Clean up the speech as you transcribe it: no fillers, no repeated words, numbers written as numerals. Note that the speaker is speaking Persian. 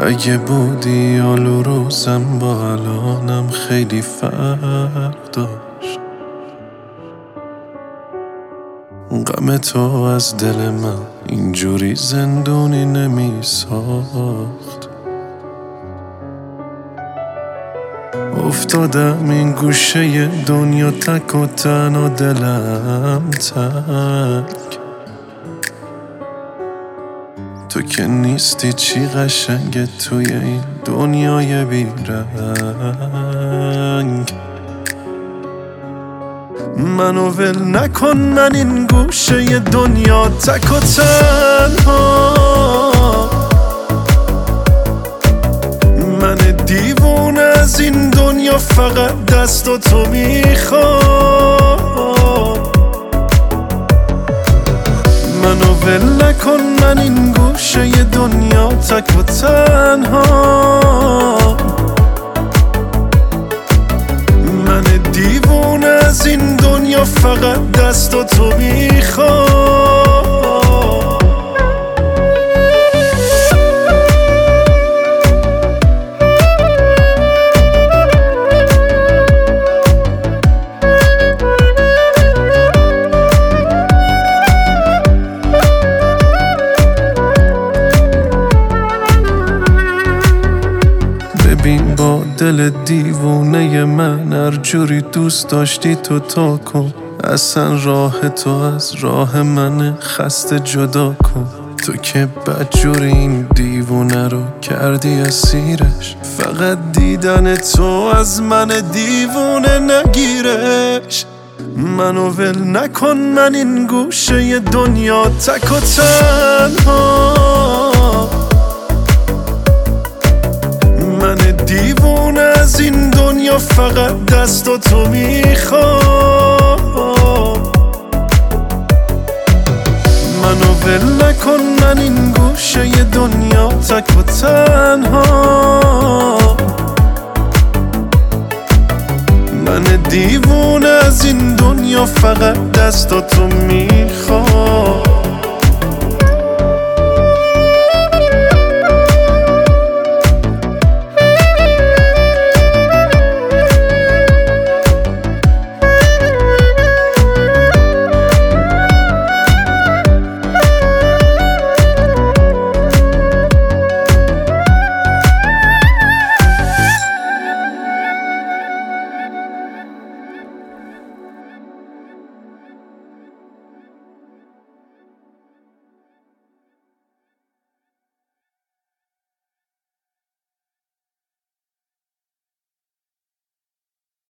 اگه بودی آلو روزم با الانم خیلی فرق داشت. غم تو از دل من اینجوری زندونی نمی ساخت. افتادم این گوشه دنیا تک و تنها دلم تک. تو که نیستی چی قشنگه توی این دنیای بیرنگ. منو ول نکن، من این گوشه دنیا تک و تنها. من دیوونه از این دنیا فقط دست و تو میخوام. منو ول نکن، من این گوشه دنیا تک و تنها. من دیوونه از این دنیا فقط دست و تو میخوام. ببین با دل دیوونه من هر جوری دوست داشتی تو تا کن. اصلا راه تو از راه من خسته جدا کن. تو که بدجوری این دیوونه رو کردی اسیرش. فقط دیدن تو از من دیوونه نگیرش. منو ول نکن، من این گوشه دنیا تک و تنها. من دیوونه از این دنیا فقط دست و تو میخوام. منو ول نکن، من این گوشه دنیا تک و تنها. من دیوونه از این دنیا فقط دست و تو میخوام.